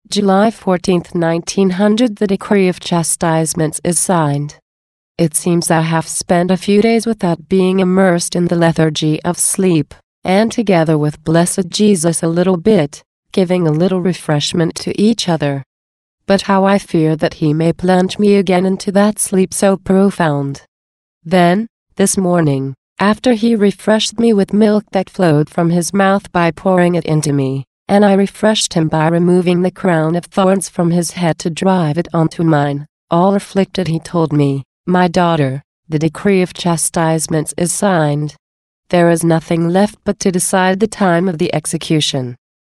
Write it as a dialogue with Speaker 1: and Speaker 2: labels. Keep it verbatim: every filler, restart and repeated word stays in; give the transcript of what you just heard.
Speaker 1: July fourteenth, nineteen hundred. The decree of chastisements is signed. It seems I have spent a few days without being immersed in the lethargy of sleep, and together with blessed Jesus a little bit, giving a little refreshment to each other. But how I fear that he may plunge me again into that sleep so profound. Then, this morning, after he refreshed me with milk that flowed from his mouth by pouring it into me, and I refreshed him by removing the crown of thorns from his head to drive it onto mine, all afflicted, he told me, "My daughter, the decree of chastisements is signed. There is nothing left but to decide the time of the execution."